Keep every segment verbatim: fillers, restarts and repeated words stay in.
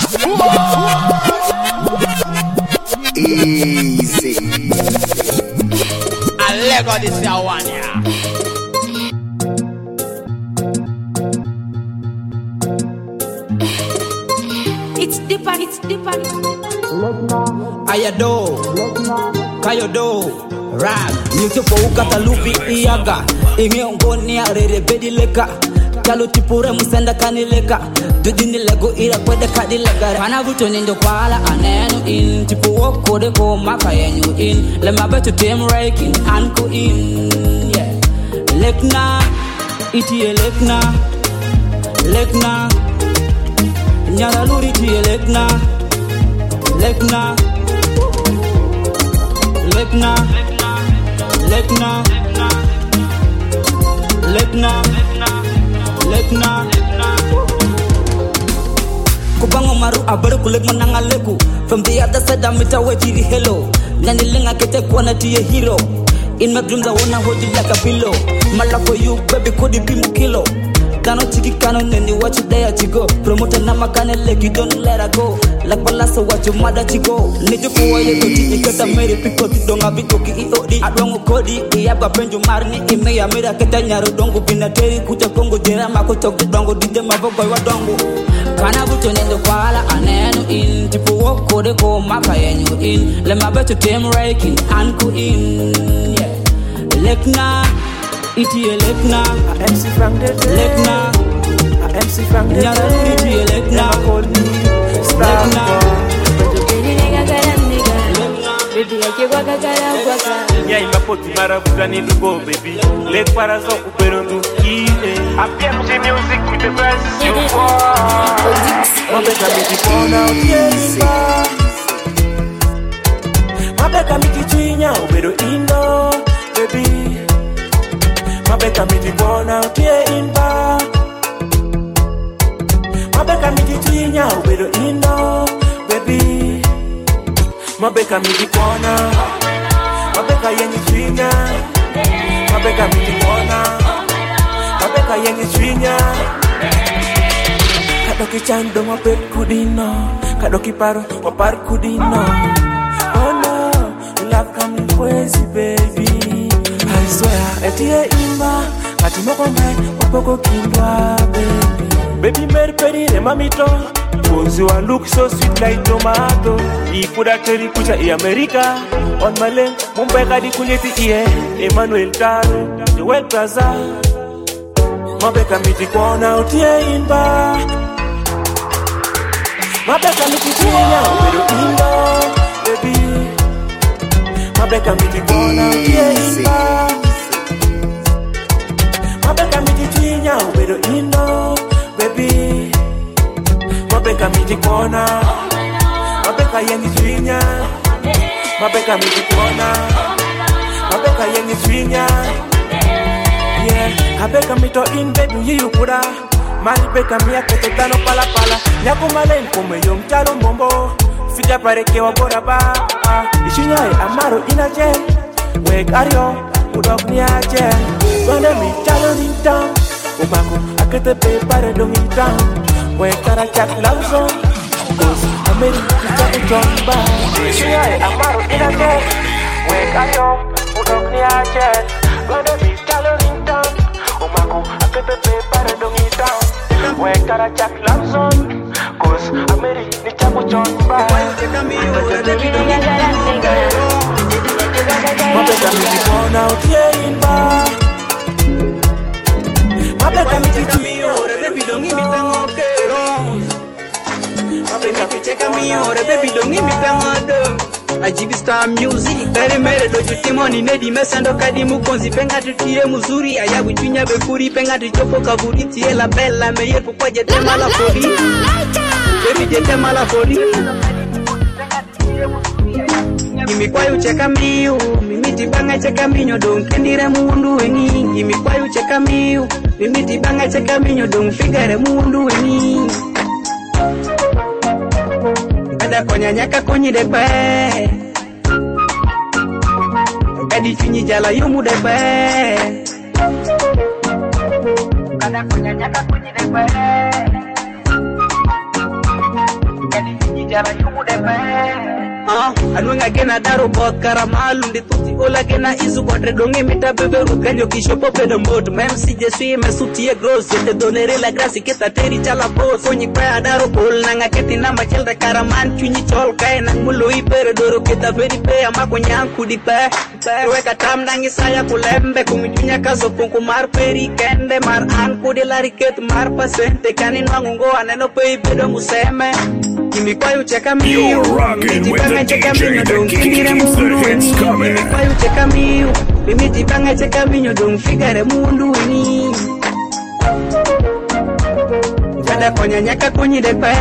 Easy. I Lego this your one, yeah. It's deeper, it's deeper. Ayado, Kayodo, Rag, Yusufu Katalupi Iaga, Ingeongonia Rere Bedileka, Kalutipura Musenda Kanileka, Dudini Lego Ira Kwede Kadilega, Panavuton in the Kuala, Anenu in Tipu Kodeko, Makayenu in, Lemabetu Tim Raking, Anko in, yeah. Lekna, Iti Lekna, Lekna, Nyaraluri Ti Lekna, Lekna, Lekna, Lekna, Lekna, Lekna. Kubango maru abaru kulek mananga leku. From the other side I'm it away jiri hello. Nani lenga kete kuana tiye hero. In my dreams I wanna hold you like a pillow. My love for you baby could it be mukilo. Kano chiki kano neni what you dare to go. Promoter na makane leg you don't let her go. Like balasa what your mother to go. Need you for you to ikata mere people don't have it toki iodi. Adongo kodi iyaba penjo marni ime ya mera keta nyaro dongo binateri kuta kongo jera mako toki dongo dije mavogo wa dongo. Kana buto nendo kwala anenu in tipo woko de ko maka yenyu in. Le mabeto tem raking anku in. Yeah. Lekna. Iti Lekna, M C Frank de Lekna, M C Frank de Iti Lekna, Lekna. Baby, I can't walk a yeah, ima poti marabuta ni lugo, baby. Lek para zo upero tu kine. A M C music with the best you want. Mabeka miti pona utiesa. Mabeka miti chinya upero indo, baby. Mabeka miti pona utie inba. Mabeka miti chinya upero indo, baby. Mabeka miti pona. Mabeka yenye chinya. Mabeka miti pona. Mabeka yenye chinya. Kadoki chando mapet kudino. Kadoki paro wapar kudino. Oh no, love coming crazy baby. I swear, etie imba. Ati moko mai, wapoko kindwa baby. Baby meri peri re mamito. Bonzi wa look so sweet like tomato. Ifuda teri kucha i America. On my lane, mumbeka di kunyeti iye. Emmanuel Taro, the well plaza. Mabeka miti kona utie inba. Mabeka miti tinya ubedo indo, baby. Mabeka miti kona utie inba. Mabeka miti tinya ubedo indo, baby. Mabeka miti kona. Mabeka yengi tinya. Mabeka miti kona. Mabeka yengi tinya. Yeah, Mabeka mito in baby you kuda. Mali beka miya kete tano pala pala. Nyako malen kome yom chalo mbombo. Fija pareke wa bora ba. Ishinyai amaro ina jen. Wek ario, udok ni ajen. Gwanda mi chalo nintang. Umaku akete pe pare dong intang. Wek kara chak lamson. Cause Ameri kita ujon ba. Ishinyai amaro ina jen. Wek ario, udok ni ajen. Gwanda mi chalo nintang. Umaku akete pe pare dong intang. Wek kara chak lamson. Cause Ameri kita ujon ba. Mabeka miti kona utie inba. Mabeka miti chio, baby don't give me tango kero. Mabeka miti chio, baby don't give me tango. Ajibi Star Music, kare mere doju timoni nedi mesando kadi mukonzi penga tutie muzuri ayabu chunya befuri penga tuchopo kaburi tie la bella meyer pokwa jete mala fori. Baby jete mala fori. Imikwayo cheka miu, mimiti banga cheka minyo dong kendire mundu weni. Imikwayo cheka miu, mimiti banga cheka minyo dong figare mundu weni. Ada konya nyaka konyi depe. Kadi chunyi jala yumu depe. Ada konya nyaka konyi depe. Kadi jala yumu de pe. Ah, anwenga gena daro bot karamalu ndi tuti ola gena izu botre donge mita bebe rukanyo kisho pope de moto. Même si je suis me soutien gros, je te donnerai la grâce que ta teri chala boss. Fonyi kwa daro bol nanga keti namba chelda karaman chunyi chol kaya nang mulo ipere doro kita veri pe amako nyanku di pe. Weka tam nangi saya kulembe kumijunya kaso punku mar peri kende mar anku di lari ket mar pasente kani nwangungo aneno pe ibedo museme. Kimi kwa ucheka miu. You're rocking with the D J that keeps the hits coming. Kimi kwa ucheka miu. Mimi jibanga cheka minyo dong figare mundu ini. Jada konya nyaka kunyi depe.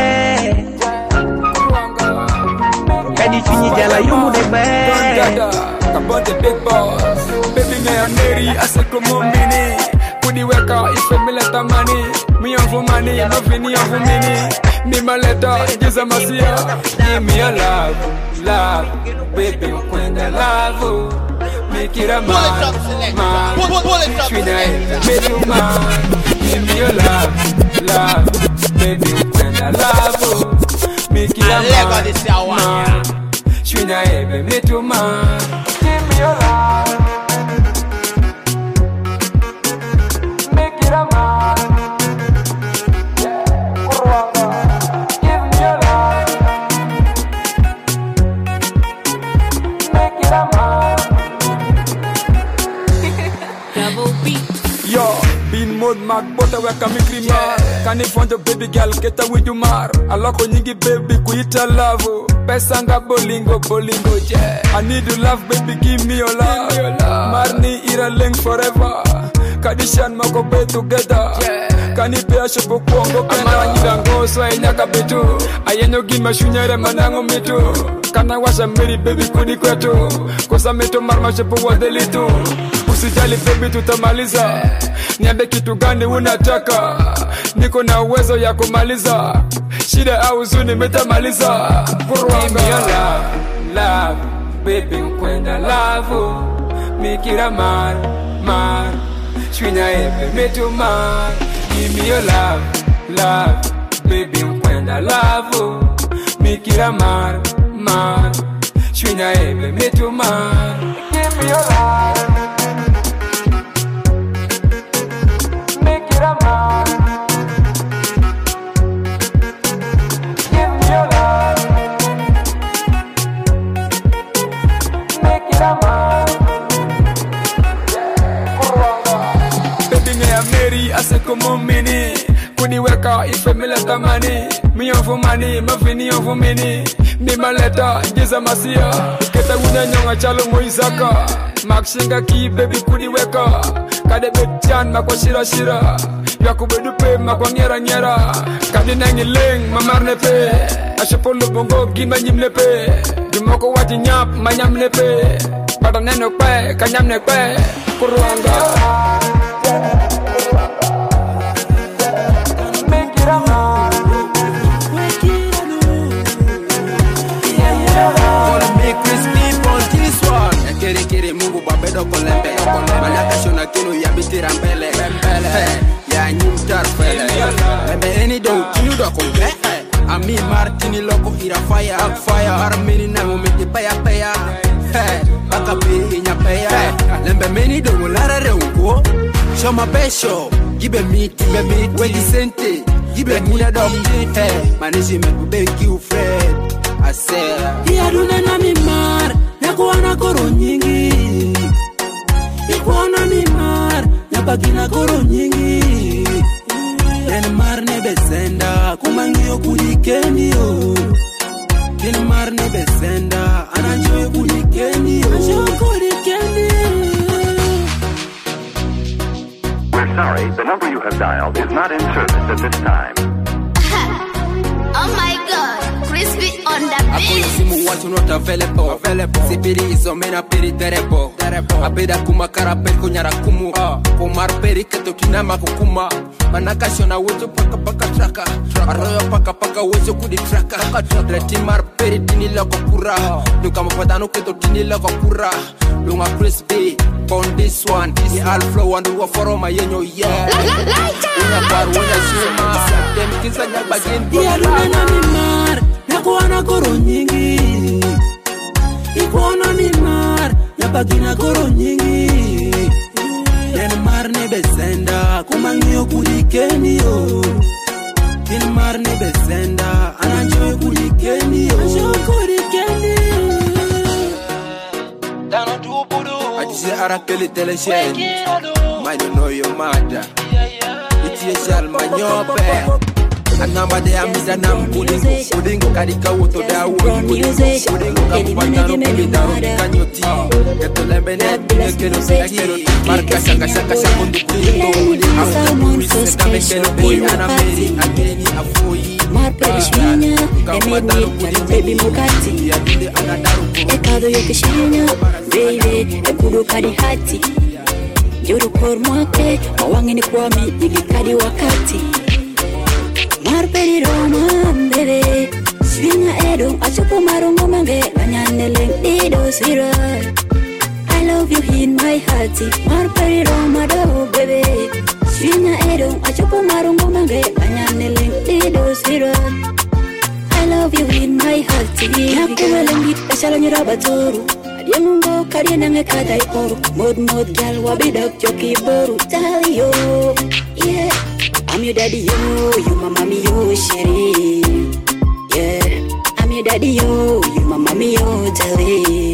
Kadi chunyi jala yumu depe. About the big boss. Baby me and Mary, I say come on mini. Kudi weka, if me let the money. Me on for money, no fini on for mini. Me my letter, just a masia. Give me a love, love. Baby, when the love. Make it a man, man. Sweet I make you man. Give me a love, love. Baby, when the love. Make it a man, man. Sweet I make you man. Give me your love. Make it a man. Yeah. Give me your love. Make it a man. Double beat. Yo, bin mod mag bota weka mikri mar. Kani fonjo baby girl keta with you mar. Aloko nyingi baby kuita love. Pesa nga bolingo bolingo yeah. I need to love baby give me your love, Marni ira link forever. Kadishan mako be together yeah. Kani pe ashopo kuongo kena Nyidango swa inyaka betu Ayenyo gima shunyere manango mitu Kana washa miri baby kuni kwetu Kosa meto marma shepo wadelitu Usijali baby tutamaliza Niambe kitu gani unataka Niko na uwezo ya kumaliza Shida au zuni metamaliza Give me your love, love Baby mkwenda love Make it a man, man Shwina epe metu man Give me your love, love Baby mkwenda love Make it a man, man Shwina epe metu man Give me your love Make it a man I say come on mini Kuni weka ife me let the money Me on for money, ma fini on for mini Me ma leta, giza masia Keta wuna nyonga chalo moisaka Makshinga ki baby kuni weka Kade betchan ma kwa shira shira Yaku bedu pe ma kwa nyera nyera Kadi nangi ling ma marne pe Ashepo lubongo gima nyimne pe Dumoko wati nyap ma nyamne pe Pada neno kwe, kanyamne kwe Kuruanga Kere kere mungu babedo kolembe Malaka shona kino ya bitira mbele Ya nyumtar fele Lebe eni do kinu do konge Ami martini loko ira fire Fire Armini na umeti paya paya Baka pe nya paya Lembe meni do mulara reungo Shoma besho Gibe meat, gibe meat Wedi sente Gibe muna do Management ubeki ufred I said Iya duna na mimar Nakuwana koro nyingi Ikuwana mimar Nyabagina koro nyingi Nen mar ne besenda Kumangio kulikeni yo Nen mar ne besenda Ananjoe kulikeni yo Ananjoe kulikeni We're sorry, the number you have dialed is not in service at this time. Oh my god, crispy on the beat. Simu watu not available, available. Sipiri iso mena peri terebo, terebo. Abeda kuma karapel kunyara kumu, uh. Kumar peri keto kinama kukuma. Manaka shona wejo paka paka traka, arroyo paka paka wejo kudi traka. Reti mar peri tini loko kura, nuka mapadano keto tini loko kura. Lunga crispy, on this one, the all flow and we follow my yenyo yeah. Una bar wanya shuma, dem kisa nyabagin. Iya duna na mimar. Nyakuana koro nyingi Ikuona ni mar Nyapagina koro nyingi Yen mar ne besenda Kumangyo kulikeni yo Yen mar ne besenda Ananjoy kulikeni yo Ananjoy kulikeni Dano tu budu Ajise arakeli teleshen Might don't know your mother It's your shal manyope Anamba de amisa nam pudding pudding karika woto da woni pudding pudding kapanda ro pudding kanyoti keto lebene keno keno marka shaka shaka shamundu pudding pudding afu keno boy anameri ageni afoyi marperishnya emeni baby mukati ekado yokishinya baby ekudu kadi hati yoro kormake mawangini kwami ikikadi wakati Marperi Roma, baby. Swinga edo, achupo marongo mange, banyane leng dido sira. I love you in my heart. Marperi Roma, do baby. Swinga edo, achupo marongo mange, banyane leng dido sira. I love you in my heart. Nakuwa lengi, kashala nyuraba toru. Adiamungo, kariena nge kadai oru. Mod mod gal, wabidok joki boru. Tell you, yeah. I'm your daddy, yo, you my mommy, yo, sherry. Yeah, I'm your daddy, yo, you my mommy, yo, jelly.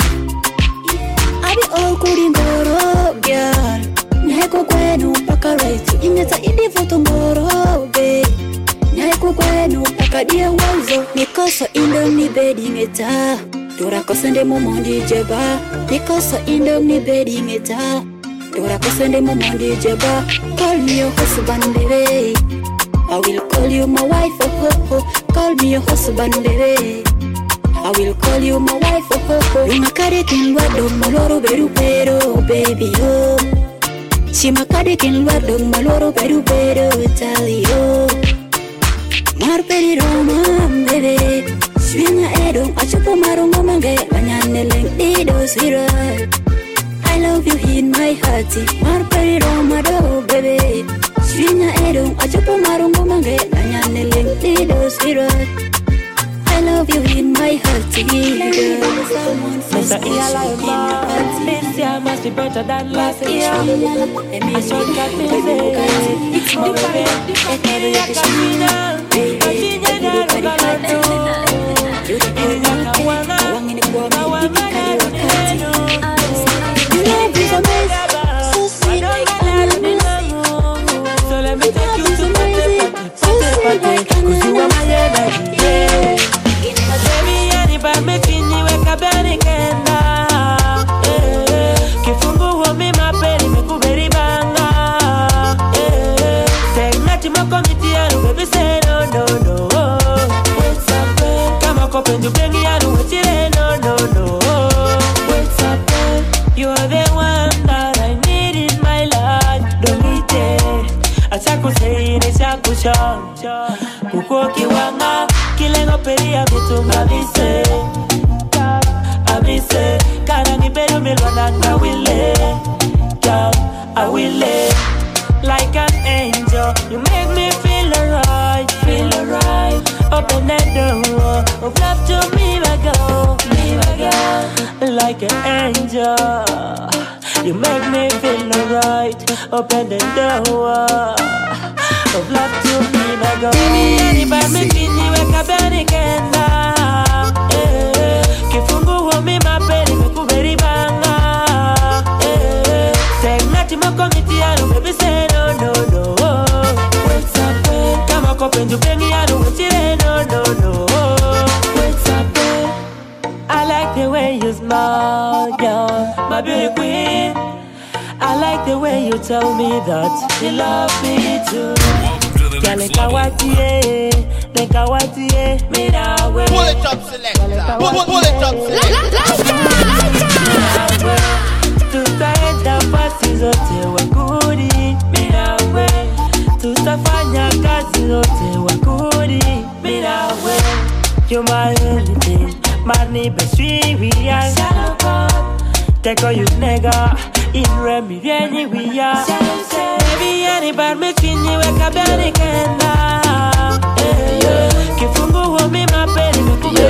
I be all good in Boro, girl. Neheko kwenu paka right, ingeta idi foto Boro, babe. Neheko kwenu paka dia wazo, nikoso indo ni bedi ngeta. Dora kosende momondi jeba, nikoso indo ni bedi ngeta. Dora kosende momondi jeba. Call me your husband, baby. I will call you my wife, oh, oh, oh. Call me your husband, baby. I will call you my wife, oh, oh, oh. Lumakade kinwado maloro beru pero, baby, oh. Shimakade kinwado maloro beru pero, tell you. Marperi Roma, baby. Swinga edo, achupo marongo mange, banyane leng dido sira. I love you in my heart. Marperi Roma do, baby. Swinga edo, achupo marongo mange, banyane leng dido sira. I love you in my heart. Mister Iyalaiba, this year must be better than last year. I should got me say, it's more than the fucking yakamina. Ajinye na rugalano, inyakawana, kawana na rukeno. Love is amazing, so sweet like honey. So let me take you to my party, party, cause you are my energy, yeah. Baby, anybody making you wake up and kenda. Kifungu homi mapeli mekuberi banga. Tegnati makomiti yanu, baby say no, no, no. What's up, babe? Kama kopendu bengi yanu, wachile no, no, no. What's up, babe? You're the one that I need in my life. Don't need it. Achaku say ni chaku shon. Kuko kiwanga. Kilengo peria bitunga bise. Abise. Kana ni beru milwana na wile. Yeah, I will live like an angel. You make me feel alright, feel alright. Open that door of love to me, my girl, me, my girl. Like an angel. You make me feel alright. Open the door of love to me, my girl. Anybody making you wake up and kenda. Kifungu homi mapeli mekuberi banga. Tegnati makomiti yanu, baby say no, no, no. What's up, babe? Kama kopendu bengi yanu, wachile no, no, no. What's up, babe? I like the way you smile, girl, my beauty queen. I like the way you tell me that you love me too. Girl, neka watie, neka watie, me na we. Pull it up, selector. Pull, pull it up, selector. Tutaenda pasi zote wakudi, me na we. Tutafanya kazi zote wakudi, me na we. You're my everything, marni beswivia. Teko you nega, in remi vieni via. Baby, anybody making you wake up and kenda. Kifungu homi mapeli mekuberi.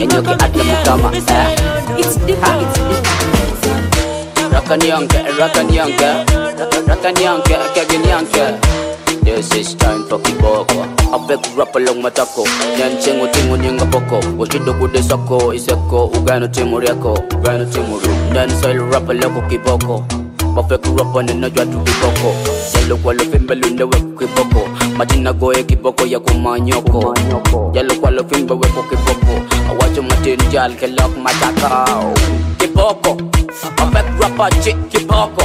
enyoke atla mukama. It's different, it's different. Rakanyanke, rakanyanke, rakanyanke, kaganyanke. This is time for kiboko. Ape kurapa long matako. Nyan chengo tingo nyinga poko. Washido kude soko, iseko, ugano timuriako, ugano timuru. Nyan soil rapa loko kiboko. Ape kurapa nina jwa tu kiboko. Yalo kwa lo fimbe lunde weko kiboko. Majina goe kiboko ya kumanyoko. Yalo kwa lo fimbe weko kiboko. Awacho matini jal ke lok matakao. Kiboko. Ape kurapa chik kiboko.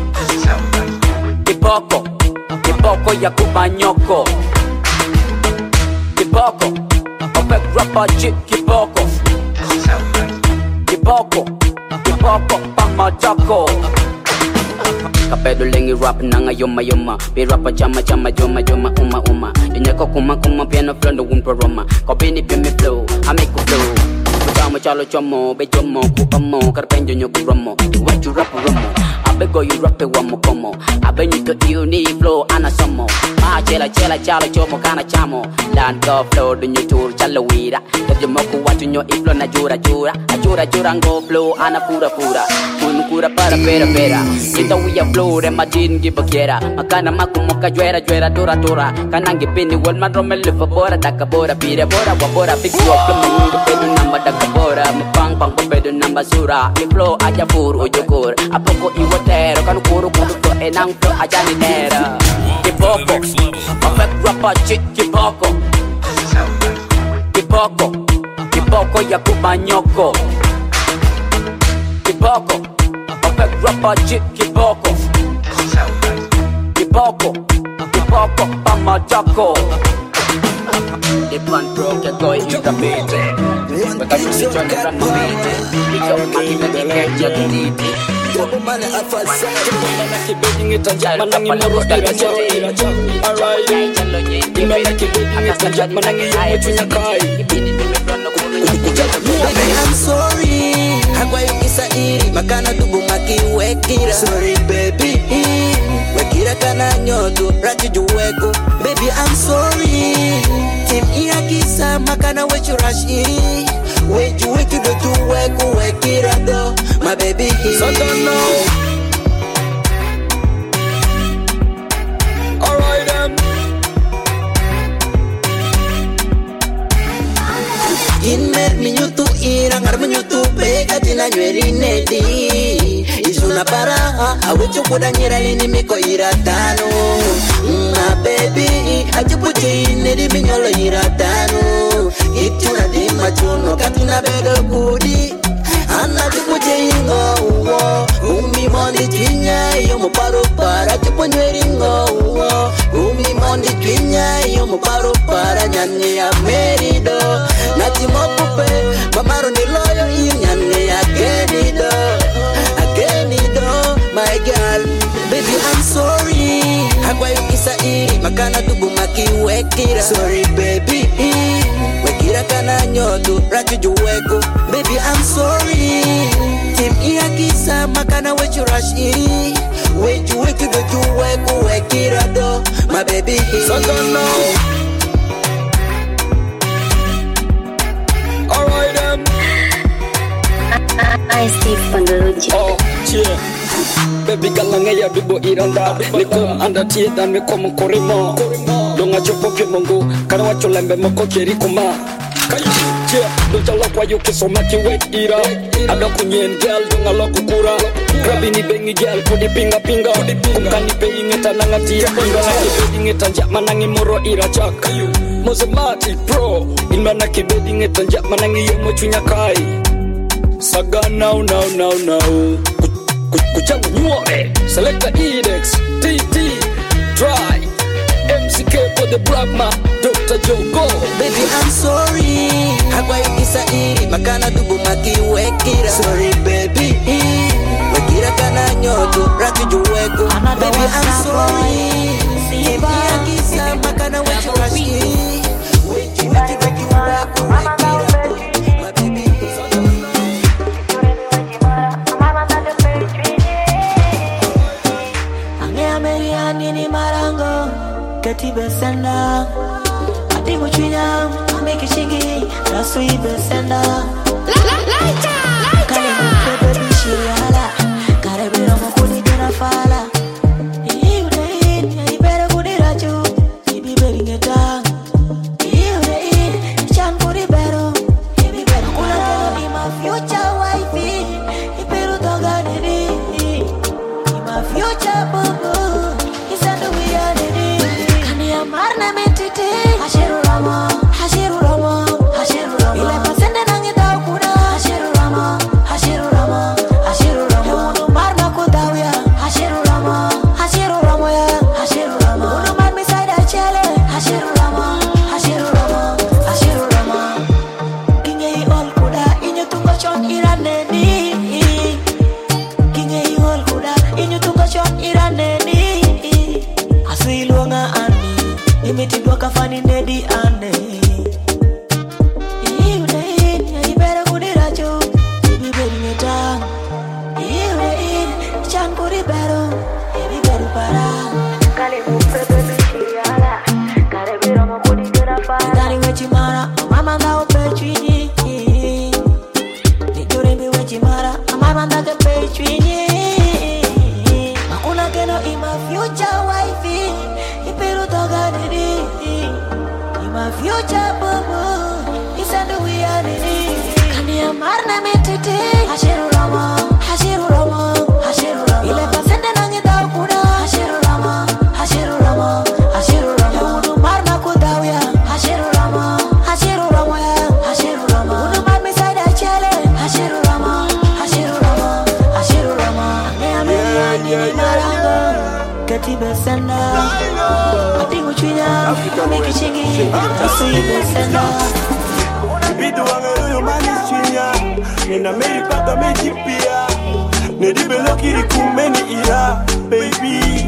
Kiboko. Kiboko ya kumanyoko. Kiboko, opek rapa chik kiboko. Kiboko, kiboko pamajako. Kapedo lengi rap nanga yoma yoma. Be rapa chama chama joma joma uma uma. Dinyako kuma kuma piano flondo wumpa roma. Kopini pi me flow, I make a flow. Kutama chalo chomo, be chomo ku amo. Karpenjo nyoku romo, what you rap romo. Go you rap it one more como. I bet you to you need flow and a sumo. Ma chela chela chalo chomo kana chamo. Land go flow do you tour chalo wira. Get your moku what you know if lo na jura jura. A jura jura go flow and a pura pura. Mun kura para pera pera. Kita we a flow dem majin give a kera. Makana maku moka juera juera dura dura. Kanangi pini wal madromel for bora dakabora pira bora wabora big flow come in pedu number dakabora. Mupang pang pedu number sura. If flow aja pur ujukur. Apoko iwate Pero kan kuru kuru to enang to aja ni nera. Kiboko, perfect rapper chick kiboko. Kiboko, kiboko ya kumanyoko. Kiboko, perfect rapper chick kiboko. Kiboko, kiboko pamajako. Depan bro ke koi ita bete. Bekas ni chon ran bete. Ikaw makita ni kerja gini. Mana afal sakit mana kibeding itanjat manangi moro ira charo ira charo alright mana kibeding itanjat manangi yomo chunya kai. Baby I'm sorry hagwa yukisa iri makana dubu maki wekira. Sorry baby wekira kana nyodo raki juweko. Baby I'm sorry tim iya kisa makana wechu rush iri. Weju weki do juweko wekira do. My baby so don't know. Alright then. Inmet minyutu irangar minyutu pega tina nyeri nedi. Isuna para awecho kuda nyera lini miko iratano. My baby ajipuche inedi minyolo iratano. Ituna di machuno katina bedo kudi. Ana tikuje ingo uwo Umi mondi twinya iyo muparo para Tipunye ringo uwo Umi mondi twinya iyo muparo para Nyanye ya merido Nati mokupe Mamaro ni loyo iyo nyanye ya genido Agenido my girl Baby I'm sorry Hagwa yukisa iri Makana dubu maki wekira Sorry baby Wekira kana nyodo Raki juweko Baby I'm sorry Tim iya kisa makana wechu rush iri Wechu weki do juweko wekira do My baby so don't know. Alright then. I Steve Pandology. Oh yeah. Baby galanga ya dubo iranda. Niko anda tie dan me komo korimo. Donga chopo ke mongo. Kana wacho lembe moko keri kuma. Kayi yeah. Donja lokwa yuke so maki wek ira. Ada kunyen gel donga lokukura. Grabini bengi gel kudi pinga pinga. Kumkani pe ingeta nangati ya pinga. Naki ingeta njak manangi moro ira chak. Kayu Mozamati pro. Ilmana kibedi ingeta njak manangi yomo chunya kai. Saga now now now now. Kuchangu nyuore. Selecta Edex T T Try M C K for the black man Doctor Jogo. Baby I'm sorry Hagwa yukisa iri Makana dubu maki wekira Sorry baby Wekira kana nyodo Raki juweko Baby I'm sorry Iya kisa makana wechu rush iri Wechu weki weki wako wekira My baby Ange ameriani ni marango Kati besenda Atingo chunya, make shingi, that's sweet the sender. Lighter, lighter, baby shiriala, kare biro mokuni kena fala. You need, you better go to Raju, you be better get down. You need, chan go to better, you be better. Kula in my future wifey, you better talk on it. In my future boo boo, it's under we are it. Can you marna me titi? Hashiru Rama, Hashiru Rama, Hashiru Rama. Ile pasende nangi tau kuna. Hashiru Rama, Hashiru Rama, Hashiru Rama. Unu marna kutawia. Hashiru Rama, Hashiru Rama ya. Hashiru Rama. Unu mar misaida chele. Hashiru Rama, Hashiru Rama, Hashiru Rama. Kinye i ol kuda inyo tungo chon iraneni. Kinye i ol kuda inyo tungo chon iraneni. Asiluanga ani, imitidwa kafani nedi ane. You need, you better go to Raju, you be better get down. You need, chan go to better, you be better para. Kale mupe baby shiriala, kare biro mokuni kena fala. Nidari wechi mara, mama na opechwini. Niduri mi wechi mara, mama na kepechwini. Makuna keno in my future wifey, ipiru toga nidi. In my future boo boo, it's under we are nidi. Kani amarna me titi. Hashiru Rama, Hashiru Rama, Hashiru Rama. Ile pasende nangi tau kuna. Hashiru Rama, Hashiru Rama, Hashiru Rama. Unu marna kutawia. Hashiru Rama, Hashiru Rama ya. Hashiru Rama. Unu mar misaida chele. Hashiru Rama, Hashiru Rama, Hashiru Rama. Ane ame ane maranga, kati besenda. Atingo chunya, make chingi, asu besenda. Bidu wangaruyo mani chinya, nina meri paka meji pia. Nedi belokiri kumeni ira, baby.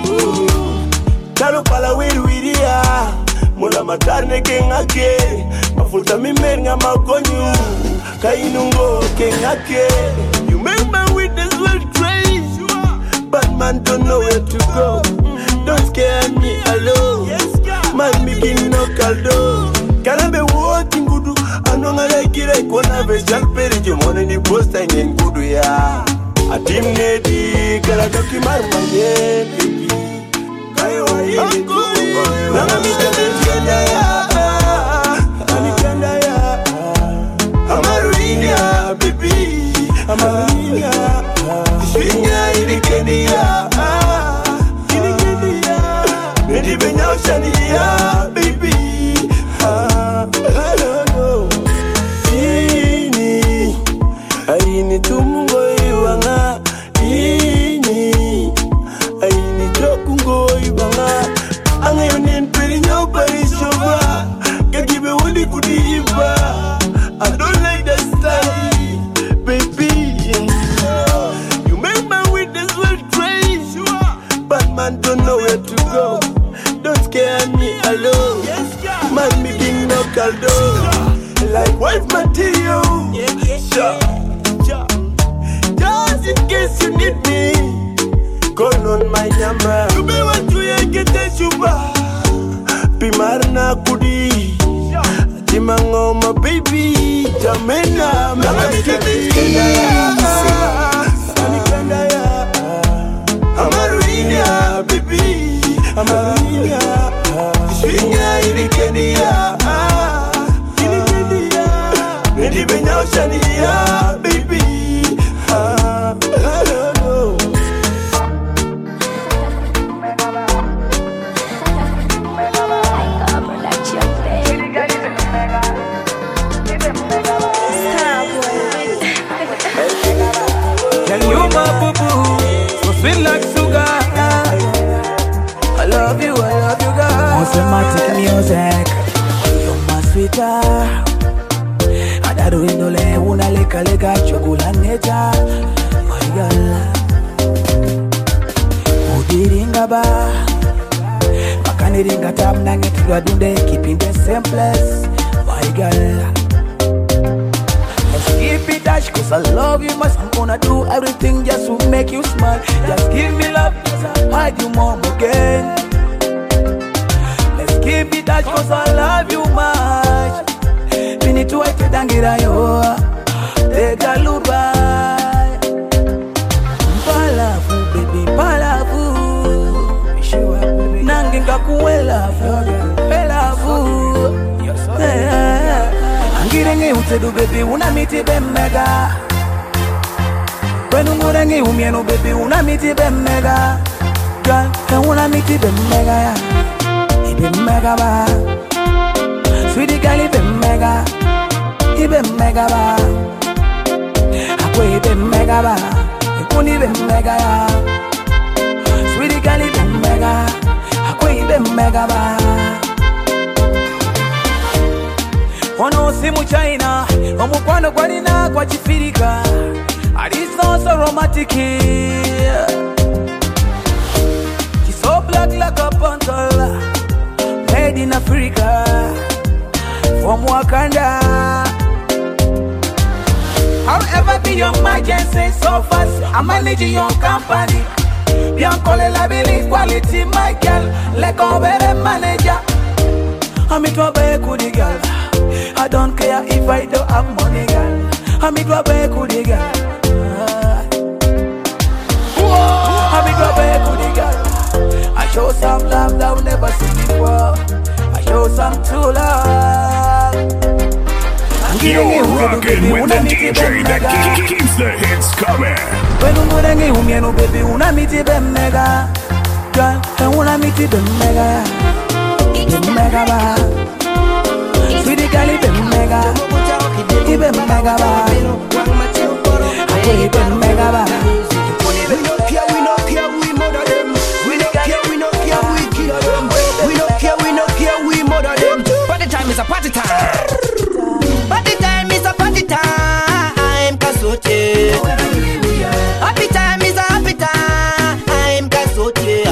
Talo pala wiru iria, mula matarne kengake. Mafuta mimeri nga magonyu, kainungo kengake. You make my witness well crazy, but man don't know where to go. Don't scare me alone, man making no caldo. Can be walking good? I know I like it. I wanna be jalperi. You money ni posta nyen good ya. A team nedi, kala toki marma ye, baby. Kayo ayi tu, nanga mi kende kenda ya, ani kenda ya. Amaruinia, baby, amaruinia. Swinya ini kendi ya, ini kendi ya. Nedi benya ushani ya, baby. Ini, ini tumungo iwanga. Ini, ini tokungo iwanga. Anga yonin peri nyoba ishoba. Kagibe wuli kudiiba. I don't like that style, baby. You make my witness well crazy, but man don't know where to go. Don't scare me alone. Man making no caldo. Like wife material. Sure. Just in case you need me, call on my number. You may want to get a super. Pimarna kudi. Timango my baby. Jamena. Mama kenda ya. Ani kenda ya. Amaruinia baby. Amaruinia. Swinya ili kendi ya. Ili kendi ya. Nedi benya ushani ya, baby. I don't know. Tell you my boo-boo, so sweet like sugar. I love you, I love you, girl. Automatic music, you're my sweetheart. Adaru indole una leka leka chokula neta, my girl. Udiringa ba, makaniringa tam nangetulwa dunde, keeping the same place, my girl. Keep it dash, cause I love you much. I'm gonna do everything just to make you smile. Just give me love, cause I hide you mom again. Let's keep it dash, cause I love mira yo Tega luba Palafu baby palafu Nanginga kuelafu Pelafu Angirenge utedu baby una miti bemega Kwenu murengi umienu baby una miti bemega Girl, una miti bemega ya Ibe mega ba Sweetie girl ibe mega Ibe mega ba Akwe ibe mega ba Ikuni ibe mega ya Sweetie girl ibe mega Akwe ibe mega ba Ono simu China Omukwano kwa nina kwa chifirika Ariso so romantic She's so black like a panther Made in Africa From Wakanda However be your emergency so fast I'm managing your company Bianco la bili quality my girl Like a better manager I'm into a big goodie girl I don't care if I don't have money girl I'm into a big goodie girl I'm into a big goodie girl I show some love that I've never seen before I show some true love You're rockin' with the D J that keeps the hits coming. When you know that you mean, baby, una miti be mega. Girl, una miti be mega. Be mega ba. Sweetie girl, be mega. Be mega ba. Be mega ba. We no care, we no care, we murder them. We no care, we no care, we kill them. We no care, we no care, we murder them. Party time is a party time. Party time is a party time, Kasoche. Happy time is a happy time, Kasoche.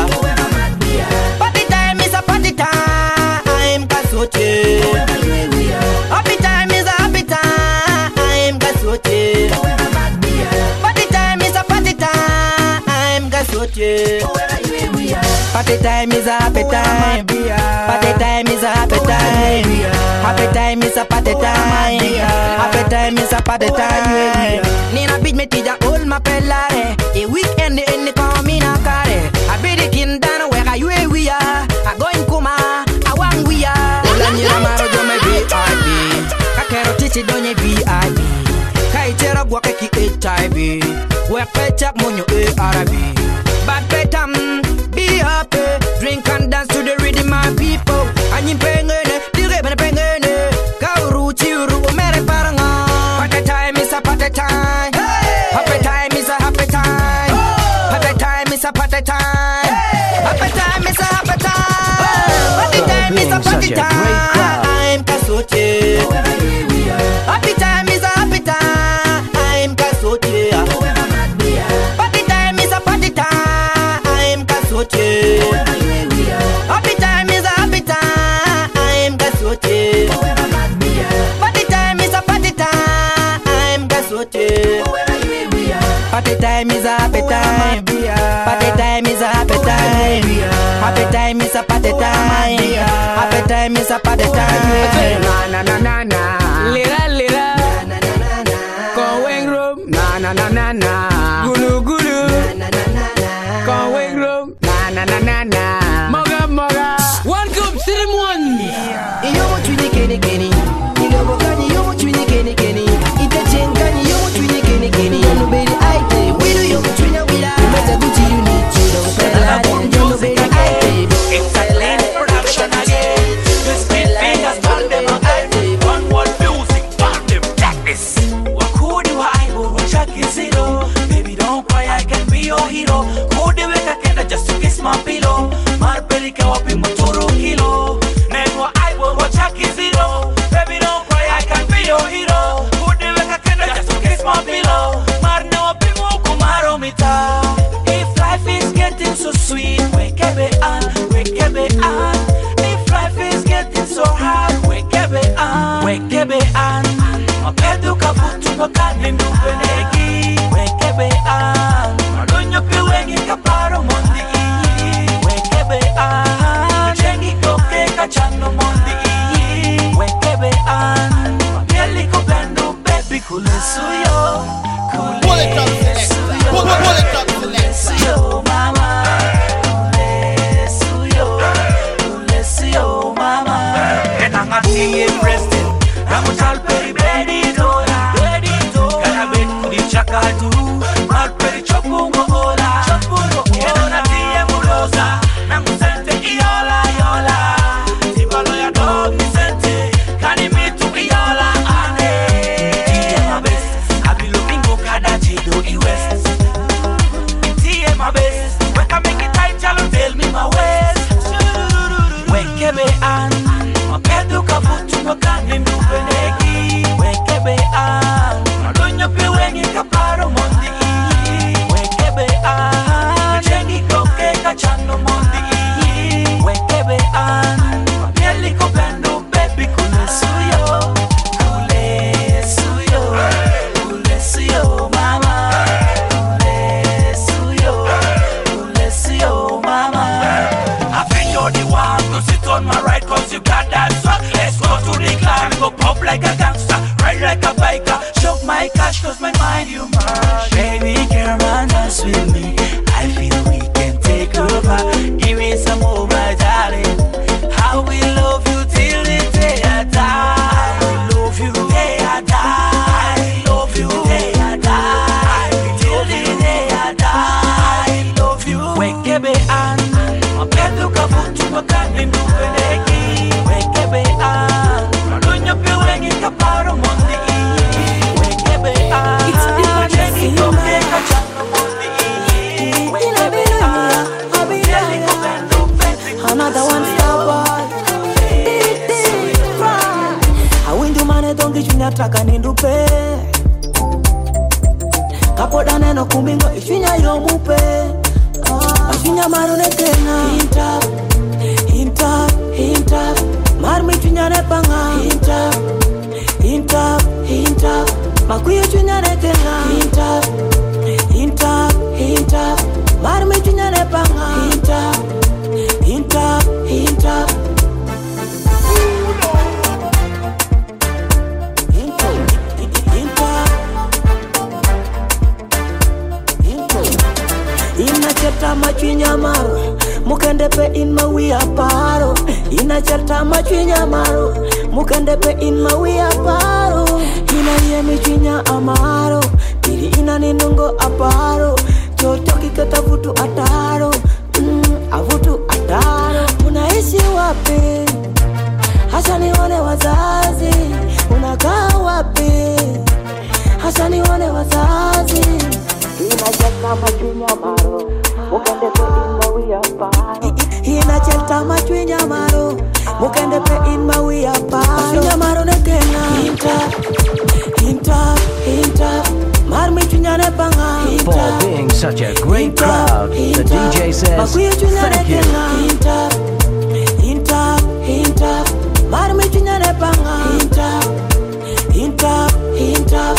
Party time is a party time, Kasoche. Happy time is a happy time, Kasoche. Party time is a party time, Kasoche. Party time is a happy time. Party time is a happy time. Happy time is a party time. Happy time is a party time. Nina beat me tija all my pelare. A weekend in the comina kare. I be the king down where you we are. I go in Kuma. I want we are. Ola nila maro do me V I P. Kakero tichi donye V I P. Kai chera gwa keki H I V. Work pechak monyo A R B. Bad betam. Be happy, drink and dance to the rhythm, my people. And you pengene, dire bene pengene. Kauru chiuru mere paranga. Party time is a party time. Happy time is a happy time. Happy time is a party time. Happy time is a happy time. Party time is a party time. Kasoche. Happy time is a happy time. Kasoche. Party time is a party time. Kasoche. Happy time is a happy time. Kasoche. Party time is a party time. Kasoche. Party time is a happy time. Party time is a happy time. Happy time is a party time. Happy time is a party time. Na na na na na. Lira lira. Na na na na. Going room. Na na na na na. Gulu gulu. Na na na na. Going room. Na na na na na. Moga moga. Welcome to the one. You want to be kenny kenny. You know what can you want to be kenny kenny. It's a chain can you want to be kenny kenny. You know baby I say we do you want to be with us. Better do to you need to know fella. You know baby I say it's silent production again. You spin fingers on them I say one word music on them. Check this. What could you hide? What check is zero. Baby don't cry I can be your hero. Could you wake up just to kiss my pillow. Marpelika wapi muturu kilo. Nengwa I will watch check is zero. Baby don't cry I can be your hero. Could you wake up just to kiss my pillow. Marna wapi mukumaro mita. If life is getting so sweet, wake up on, wake up on. If life is getting so hard, wake up on, wake up on. Mapedu kafutu pakani nupenegi, wake up on. Madonyo piwengi kaparo mondi, wake up on. Chengi koke kachano mondi, wake up on. Mapieli kupendo mapedo kafutu makani nubeleki wekebe a madonya pewengi kaparo mondi wekebe a jeni koke kachano mondi wekebe a jeni kopendo peti another one star boy awindu mane dongi chunya taka nindupe kapoda neno kumingo ichunya yomupe achunya marune tena hinta hinta hinta marmi chunya nepanga hinta hinta hinta makuyo chunya netena hinta hinta hinta marmi chunya nepanga hinta hinta hinta Inacheta machinya maro mukende pe in mawi aparo inacheta machinya maro mukende pe in mawi aparo ina yemi chinya amaro iri ina ninungo aparo choto kikata vutu ataro mm, avutu ataro unaishi wapi hasa nione wazazi unakaa wapi hasa nione wazazi inacheta machinya maro mukende pe in mawi aparo inacheta machinya maro mukende pe in mawi aparo machinya maro nekena hinta hinta hinta marmi chinya nepanga hinta for being such a great crowd. The D J says thank you. Hinta hinta hinta marmi chinya nepanga hinta hinta hinta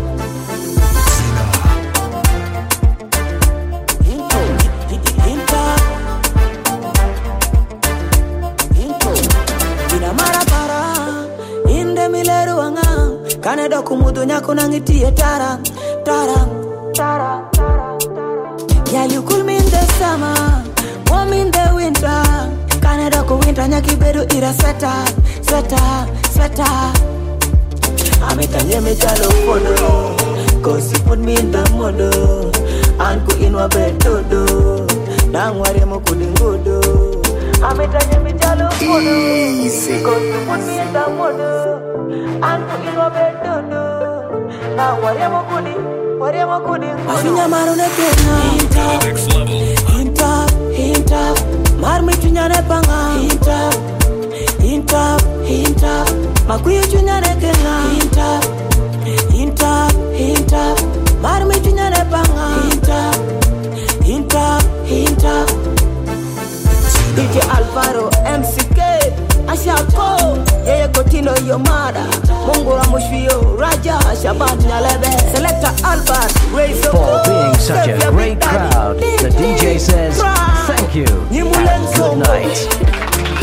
Kanada kumudu nyako nangitie tara tara tara tara yeah you cool me in the summer warm in the winter Kanada ko winter nyaki bedu ira sweater sweater sweater ametanye metalo fodo cause you put me in the mood anku inwa bedodo nangware mo kulingodo ametanye metalo fodo cause you put me in the mood anku inwa bedodo nangware mo kuli ware mo kulingodo afinya maro nekena next level hinta hinta marmi chunyane panga hinta hinta hinta makuyo chunyane kena hinta hinta hinta marmi chunyane panga hinta hinta hinta D J Alvaro M C K Ashako yeye kotino yomada Mungu wa mushio Raja Shaban Nyalebe Selector Albert raise your for being such a great crowd. The D J says thank you and good night.